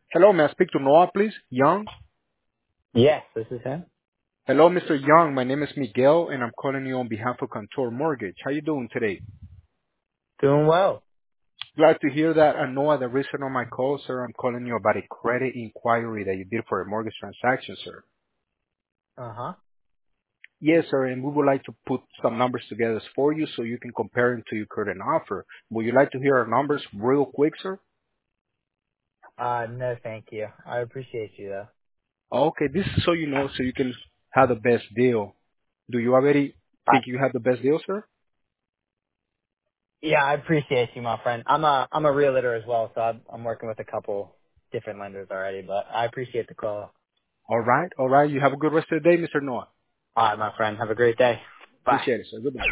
Hello, may I speak to Noah, please? Young? Yes, this is him. Hello, Mr. Young. My name is Miguel, and I'm calling you on behalf of Contour Mortgage. How you doing today? Doing well. Glad to hear that. Noah, the reason of my call, sir, I'm calling you about a credit inquiry that you did for a mortgage transaction, sir. Uh huh. Yes, sir, and we would like to put some numbers together for you so you can compare them to your current offer. Would you like to hear our numbers real quick, sir? No, thank you. I appreciate you though. Okay, this is so you know, so you can have the best deal. Do you already I, think you have the best deal, sir? yeah, I appreciate you, my friend. I'm a realtor as well, so I'm working with a couple different lenders already, but I appreciate the call. All right, all right. You have a good rest of the day, Mr. Noah. All right, my friend. Have a great day. Bye. Appreciate it, sir. Goodbye.